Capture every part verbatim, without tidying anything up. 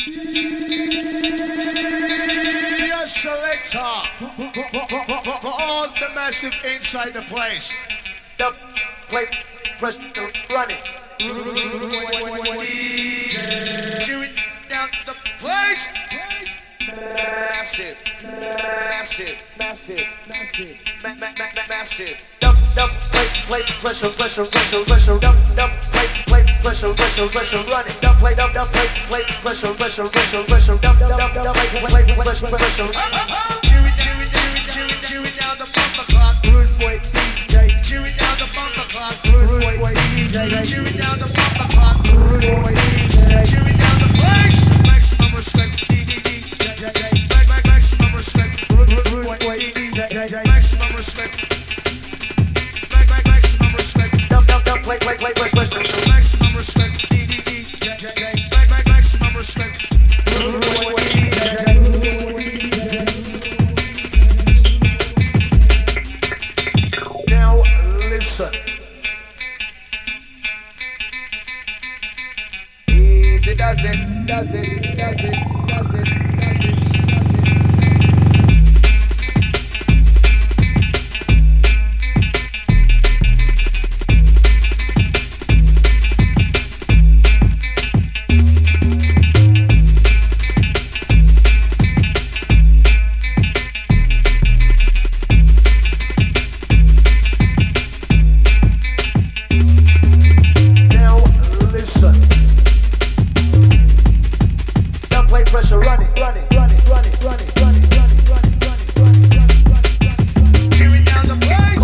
Yes, selector. For all the massive inside the place. The play, press, run it. Chewing down the place. Massive, massive, massive, massive, ma- ma- ma- massive. Dump, dump, play, play, pressure, pressure, pressure, pressure. Dump, dump, play, play, pressure, pressure, pressure. Run it. Dump, play, dump, dump, play, play, pressure, pressure, pressure, pressure. Dump, dump, dump, dump, play, play, play, pressure, pressure. Chewing, chewing, chewing, chewing, chewing down the bumper clock. Rude boy D J. Chewing down the bumper clock. Rude boy D J. Chewing down the bumper clock. Rude boy D J. Chewing down the place. Maximum respect. D D D. Maximum respect. Rude boy D J. Maximum respect. Maximum respect. Dump, dump, dump, play, play, play, pressure, pressure. Maximum respect. D D D. Maximum respect. Rude boy D J. Now listen. Easy does it, does it, does it, does it, does it, does it. Now listen. Dump, play, pressure, run it, run it, run it, run it, run it, run it, run it, run it, run it, run it, run it, run it, run it. Chewing down the place.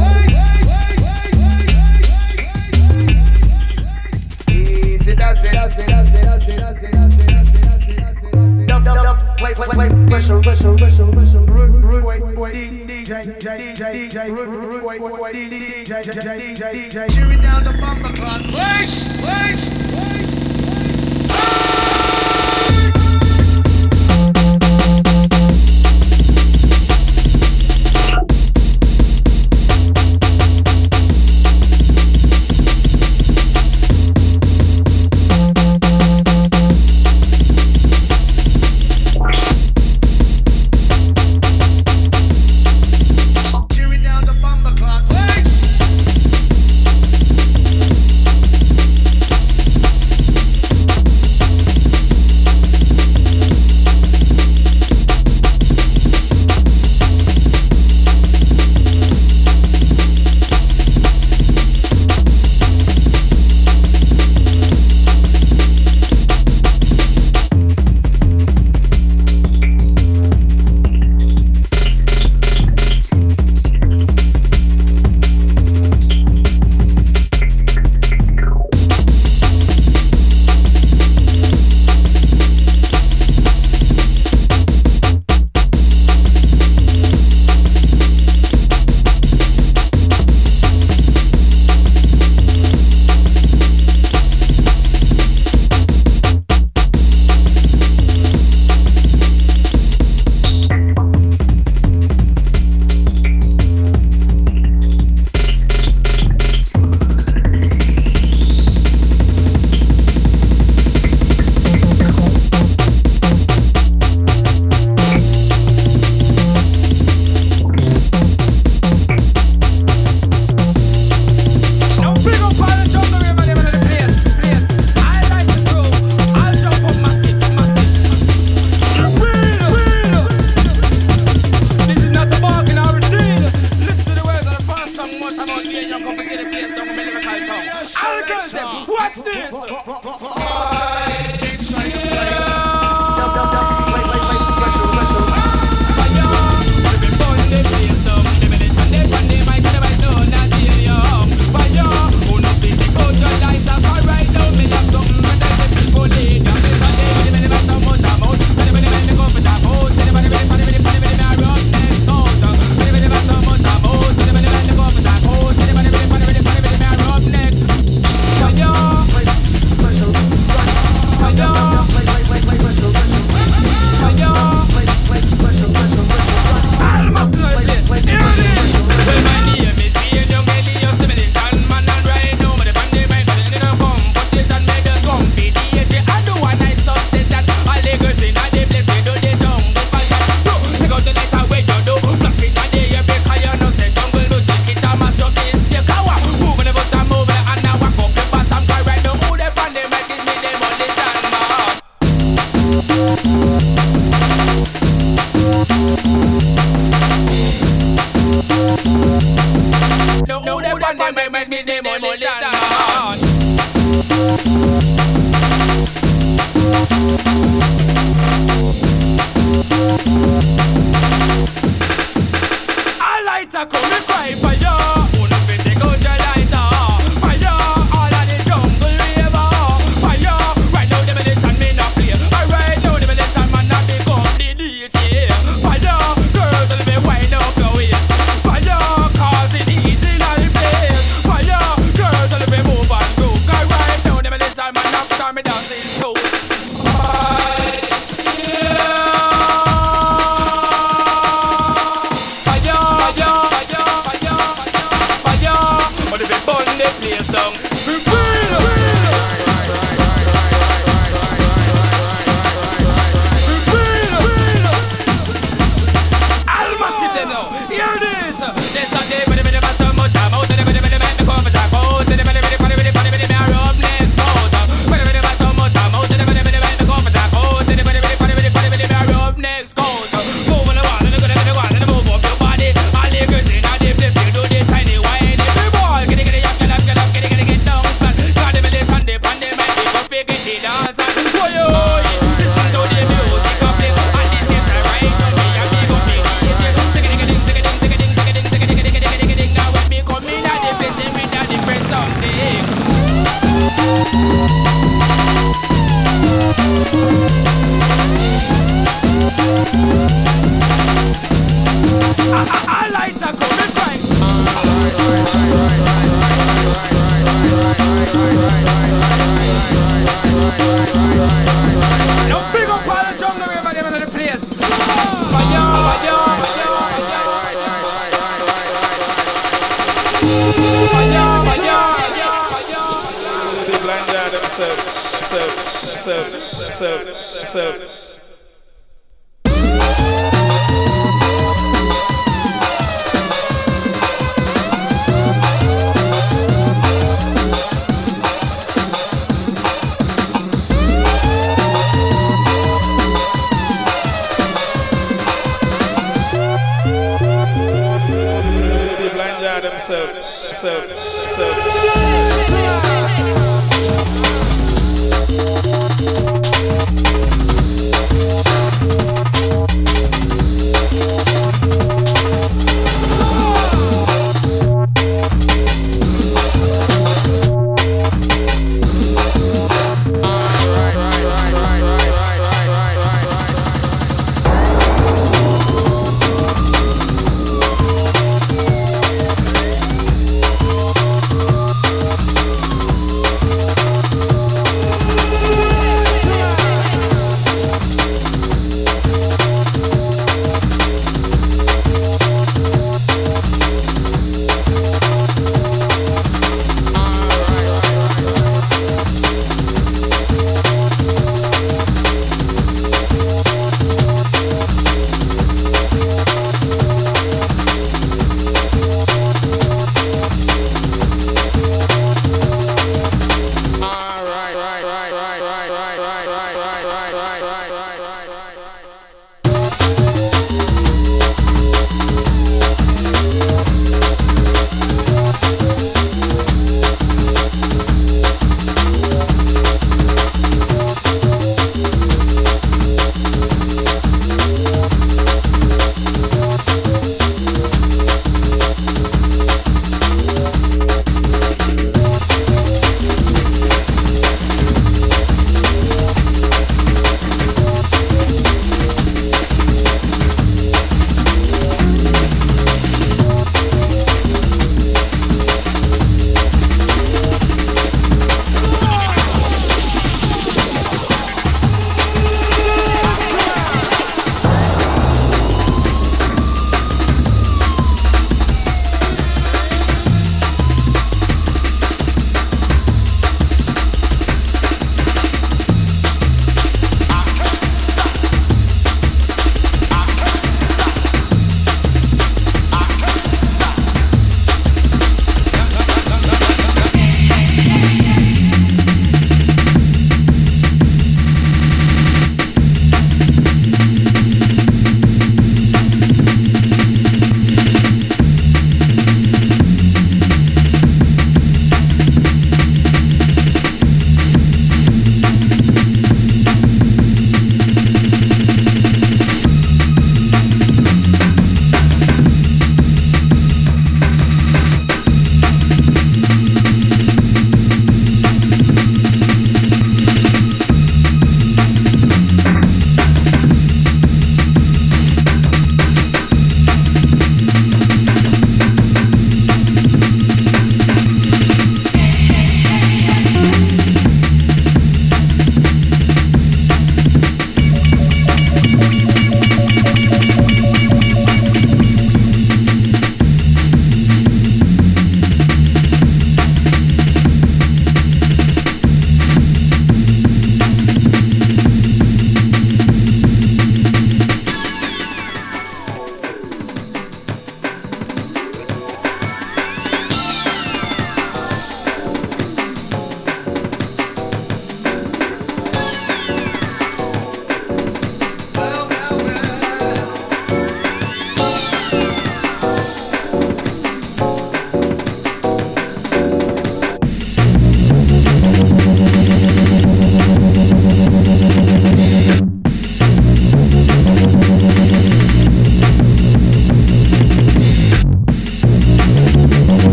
Easy does it, does it, does it, does it, does it, does it, does it, does it, does it. Dump, dump, dump, play, play, play, pressure, pressure, pressure, pressure. Rude, rude, boy, boy, D J, J, J, J, rude, rude, boy, boy, D J, J, J, J, J. Chewing down the bumper clock. Place, place. Chewing down the bumper clock. Place. A lighter come and cry for you. Who no fit take out your lighter? For you, all of the jungle raver. For you, right now the militia me not play. Right now the militia man not big up the D J. For you, girls will be wind up your waist. For you, cause it easy in the place. For you, girls will be move and go. Cause right now the militia man not start me dancing so.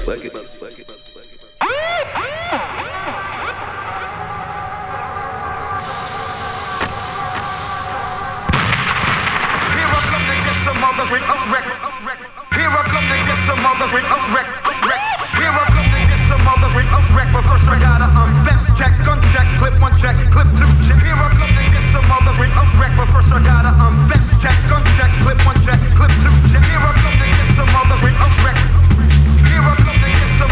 motherfucker. Some others with us wreck. Here I come to get some others with us wreck. Here I come to get some others with us wreck. But first I gotta unvest, check, gun check, clip one check, clip two check. Here I come to get some others with us wreck. But first I gotta unvest, check, gun check, clip one check, clip two check. Here I come to get some others with us wreck. Here I come to get some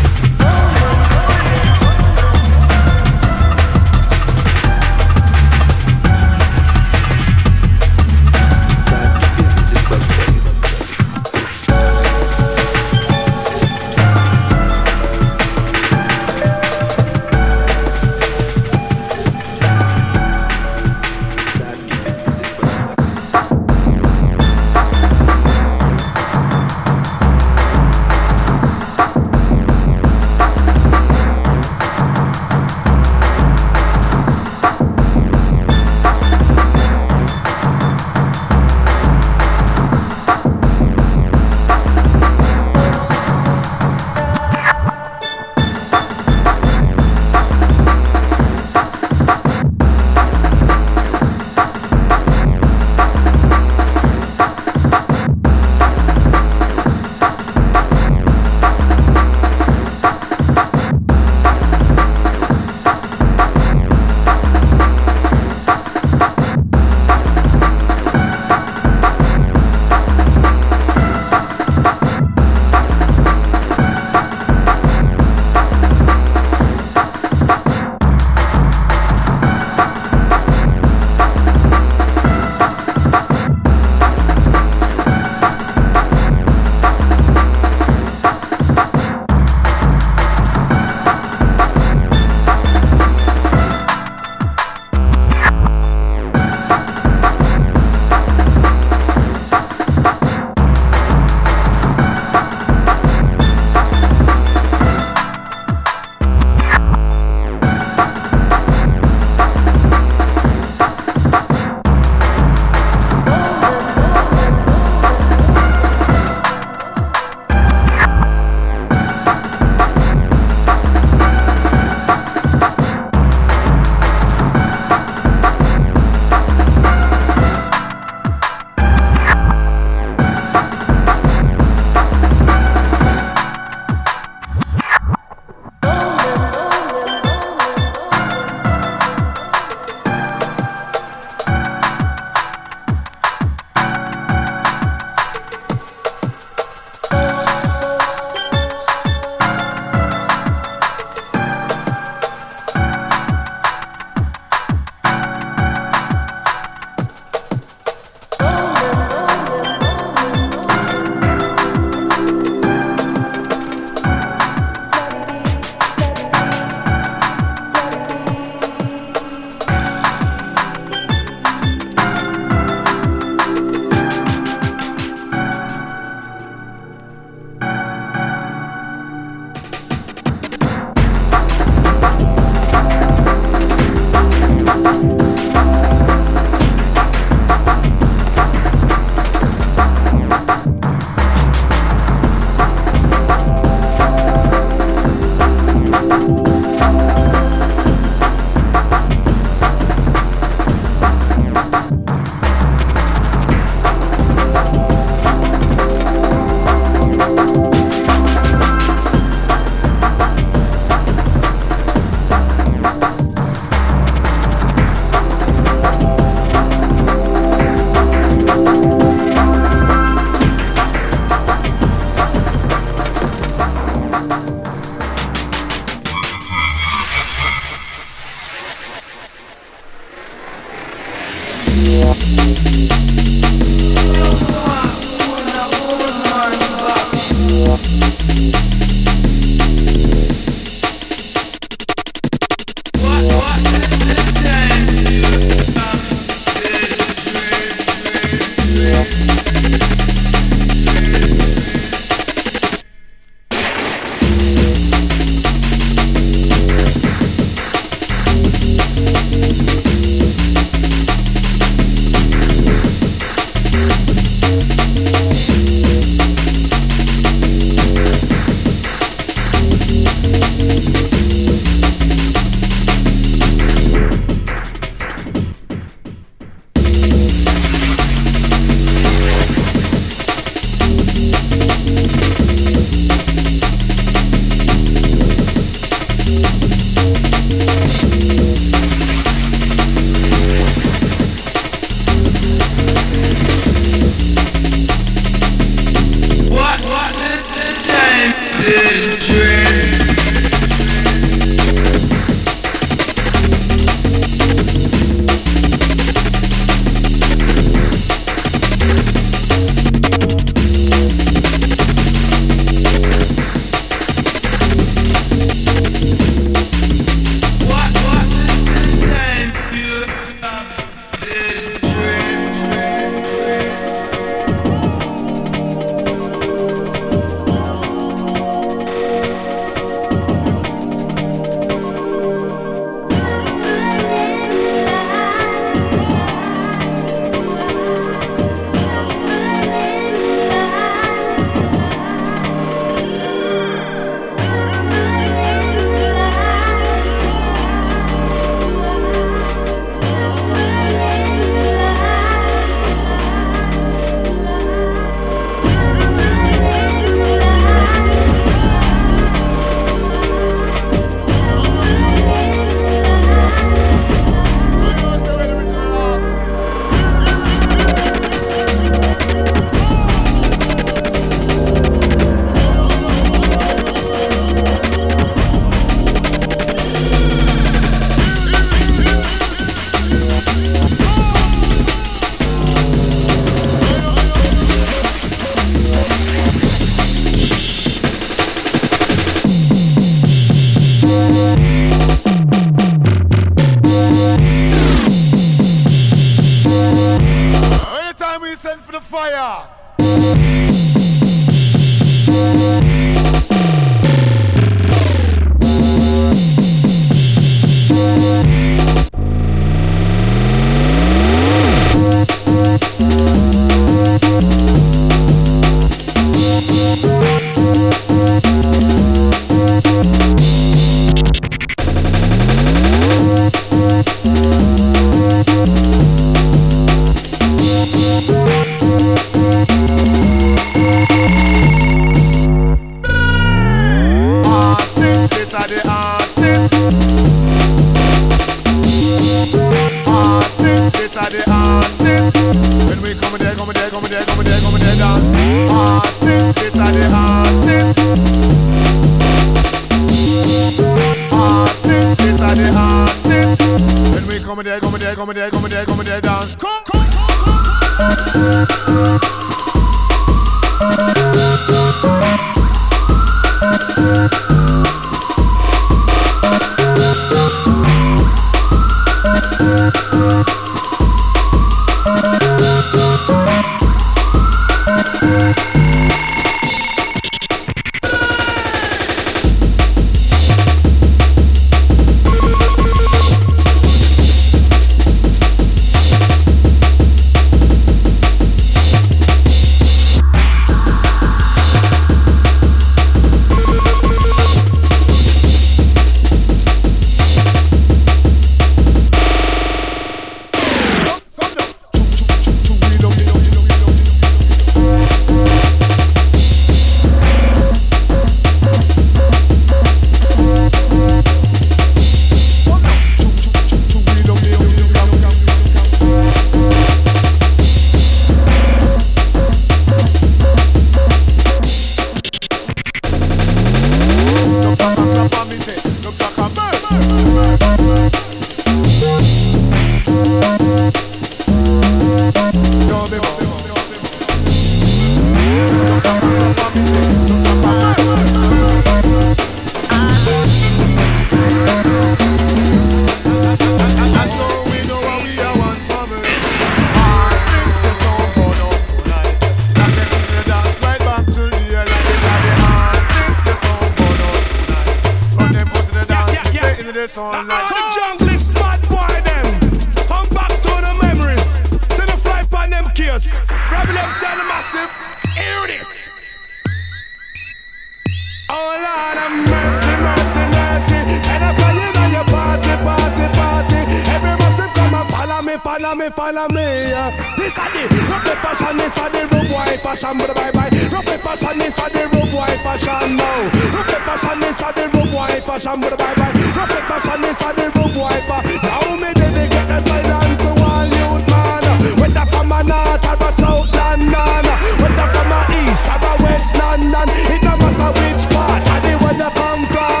follow me, follow me. This a the rough fashion, this a the rough boy fashion. Bye bye. Rough fashion, this a the rough boy fashion now. Rough fashion, this a the rough boy fashion. Bye bye. Rough fashion, this a the rough boy fashion. Now me dedicate this line on to all youth man. Whether from a north or a south London, whether from a east or a west London, it no matter which part of the world you come from.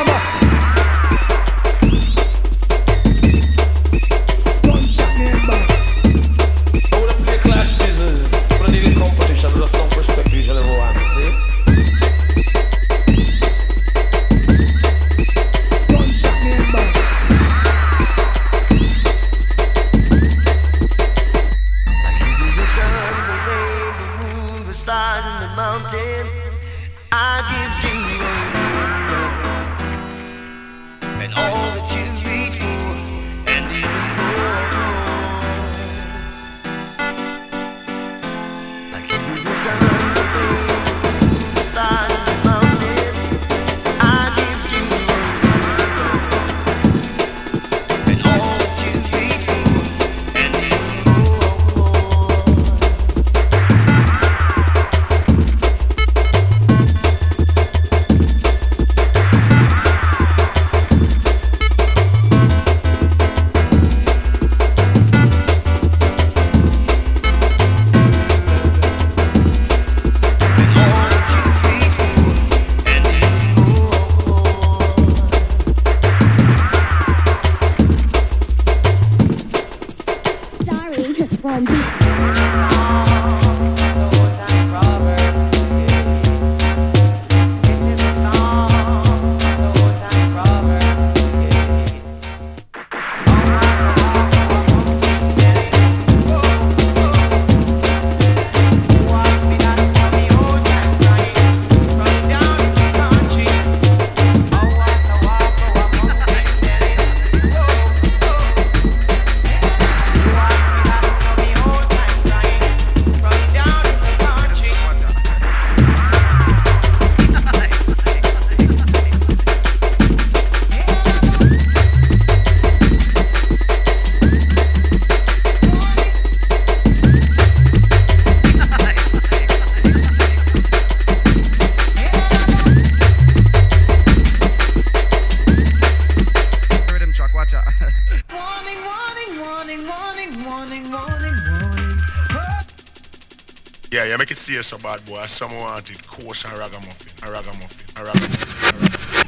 Stay so bad boy, someone wanted coarse and ragamuffin, a ragamuffin, a ragamuffin, a ragamuffin.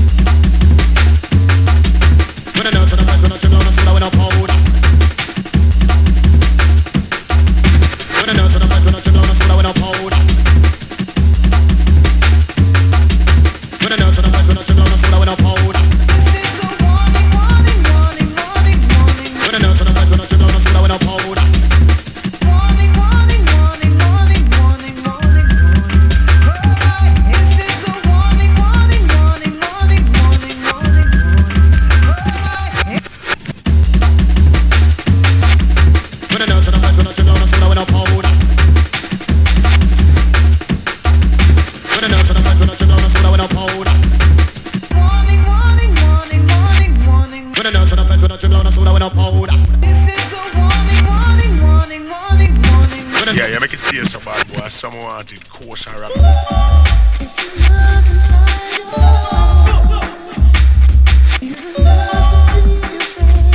When I know so the mic when I chill on the floor with a powder. When I know so the mic when I chill on the floor with a powder. When I know so the mic when I chill on the floor with a powder. When I know so the mic when I chill on the floor with a powder. Yeah, yeah, make it stay so bad boy, someone wanted coarse and ragamuffin. If you look inside your heart, you don't have to be afraid.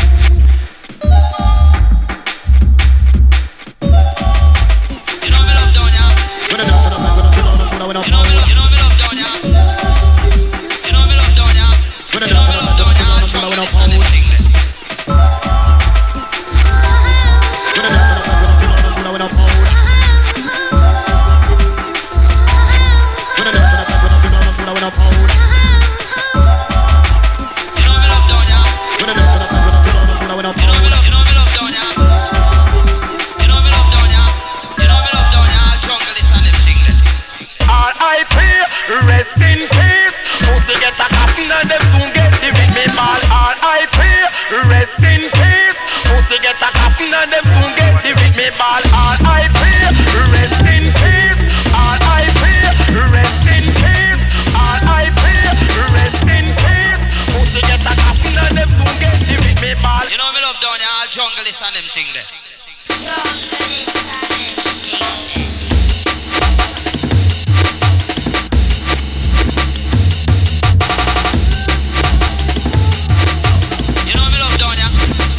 You know me love down, yeah. You know me love, you know me love down, yeah. You know me love down, yeah. You know me love down, yeah. Strong listen and everything. jungle is on them thing there. You know me love down ya.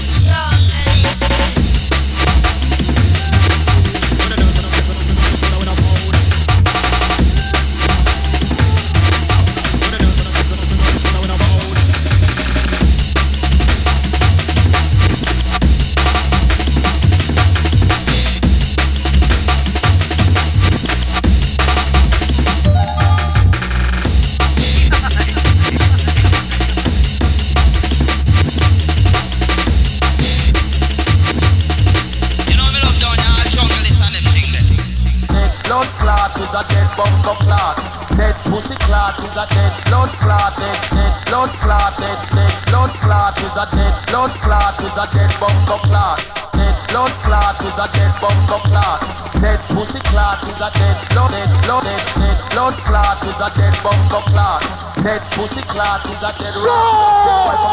a dead bunker clot. Dead pussy clot is a dead blood clot. Dead, dead blood clot. Dead, dead blood clot is a dead blood clot is a dead bunker clot. Dead blood clot is a dead bunker clot. Dead pussy clot is a dead blood. Dead blood, dead, dead blood clot is a dead bunker clot. Dead pussy clot is a dead rock.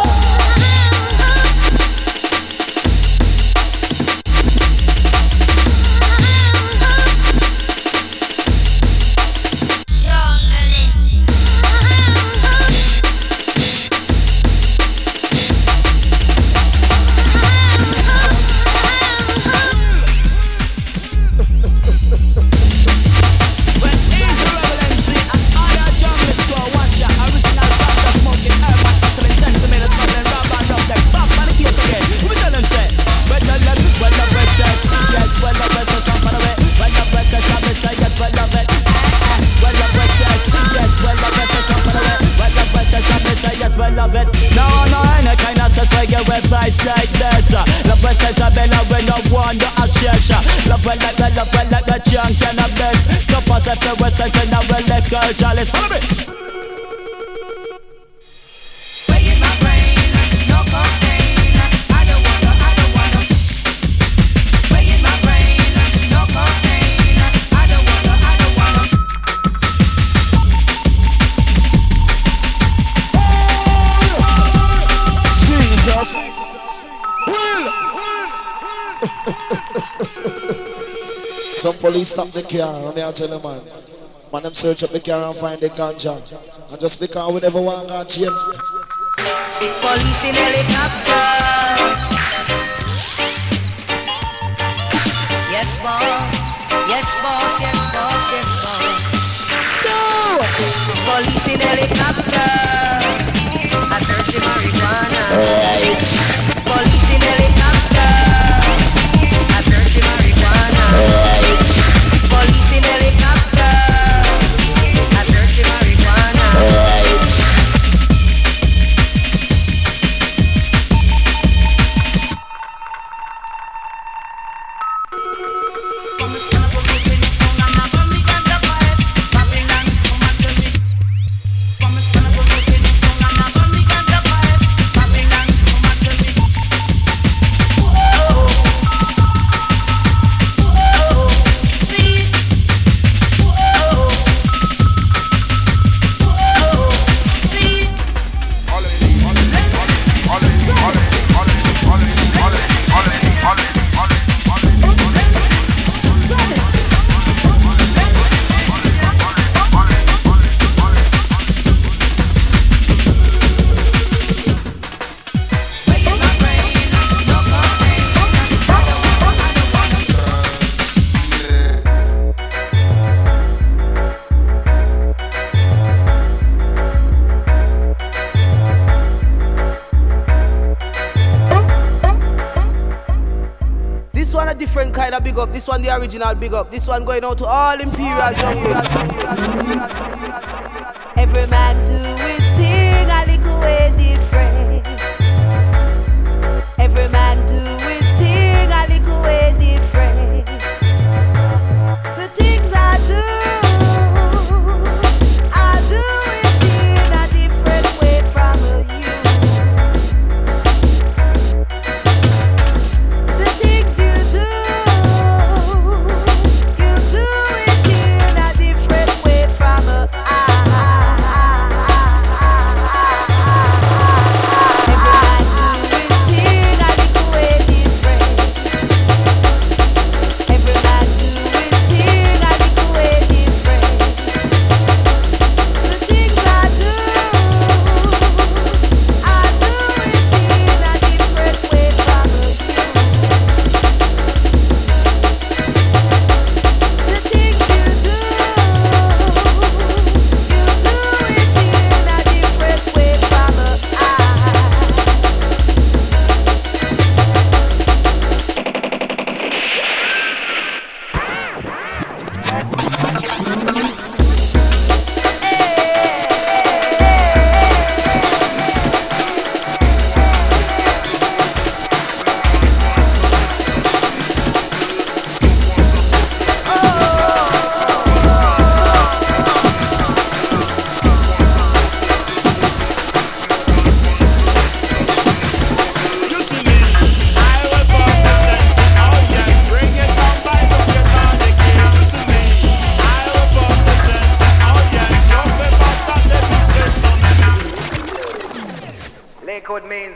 Websites like this, uh, love websites are better when no one you are share. Love well like well, love well like the junk and the best. Come pass at the websites and I will let go, Charles. Follow me. Weighing my brain, no cocaine. I don't wanna, I don't wanna. Weighing my brain, no cocaine. I don't wanna, I don't wanna. Jesus. Some police stop the car, and me I tell them, man, man them search up the car and find the ganja. And just because we never want to jail. Police in helicopter. Yes, boss. Yes, boss. Yes, boss. Yes, boss. No. Police in helicopter. I search the marijuana. Right. Police in helicopter. I search the marijuana. Right. Police in helicopter. I search the marijuana. Right. Big up. This one the original big up. This one going out to all Imperial junglers. Every man do his thing a little way different. Every man do his thing a little way different. The things I do, I do it in a different way from you. The things you do, you do it in a different way from I.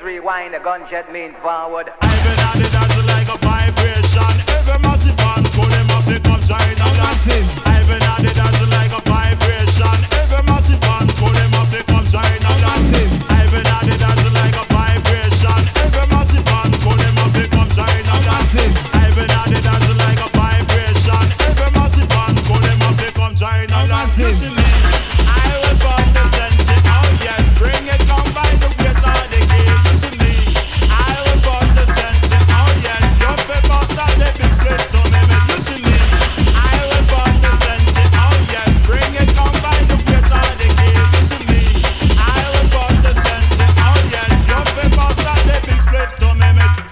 means rewind, a gunshot means forward. Even at it that's like a vibration. Every massive one, pull them up, they come shine on massive. Even at it that's like a vibration. Every massive one, pull them up, they come shine on massive. Even at it that's like a vibration. Every massive one, pull them up, they come shine on massive. Even at it that's like a vibration. Every massive one, pull them up, they come shine on massive. Listen me, I will come the sense it, oh yes, bring it come by the weight of the game. Listen me, I will come the sense it, oh yes, your people start the big split to me. Listen me, I will come the sense it, oh yes, bring it come by the weight of the game. Listen me, I will come the sense it, oh yes, your people start the big split to me.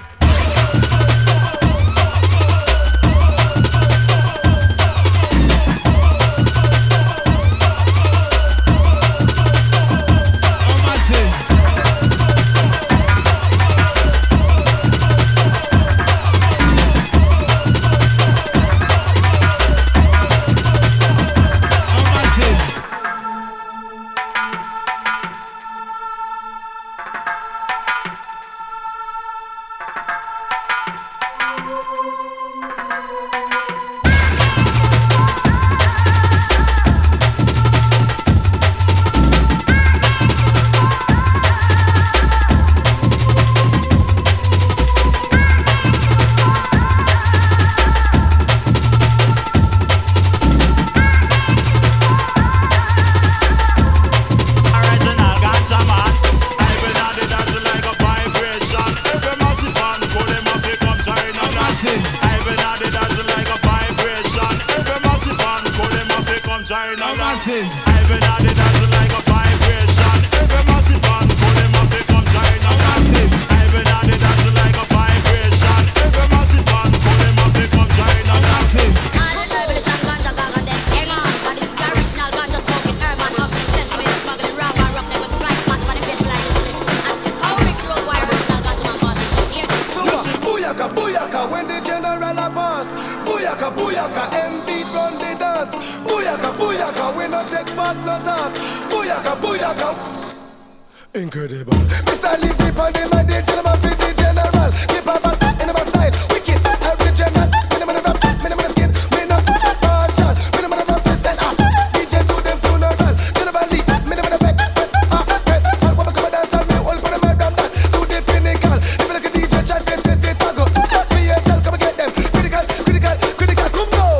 Incredible. Mister Lizzy on the man, the gentleman for the general. Keep a back in my style, wicked, original. Minimum of rap, minimum of skin, minimum of partial, minimum of represent. Ah, D J to them funeral, general lead, minimum of back. Ah, hey, all women come and dance on me, all for the murder that. To the pinnacle, if you look at D J chat, they say say tango. Me and tell, come and get them. Critical, critical, critical, come go.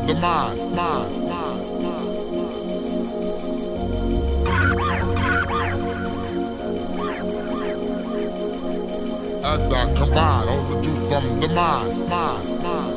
the mind, mind, mind, mind. As I combine all the juice from the mind, mind, mind.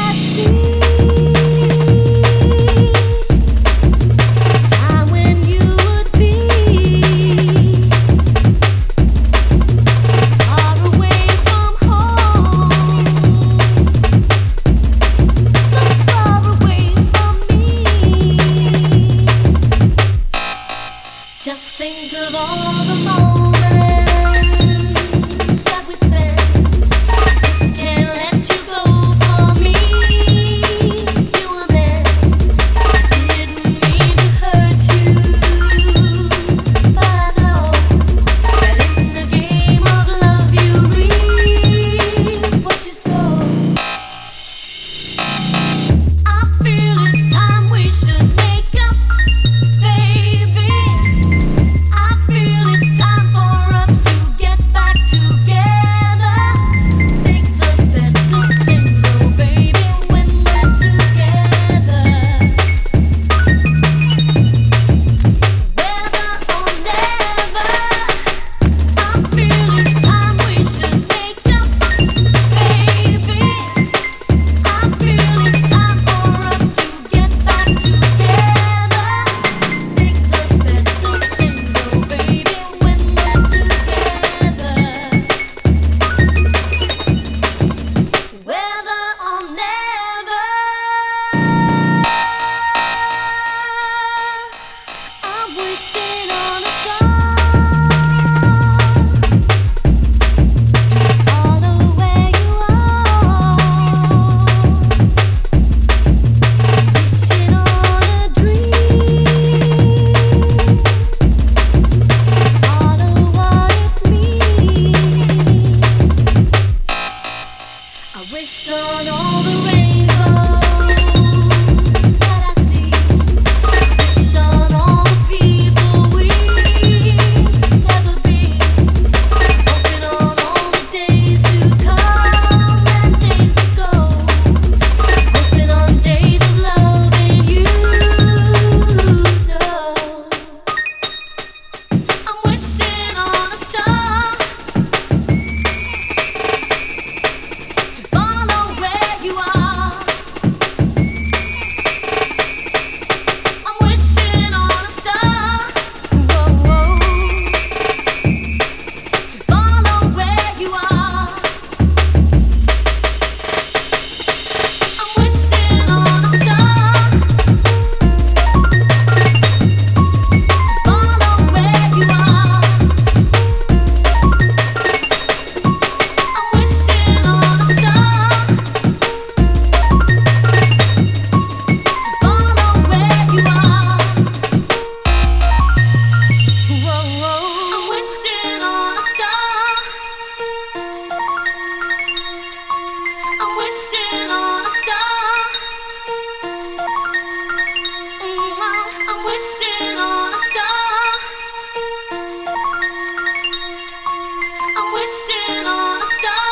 wishing on a star.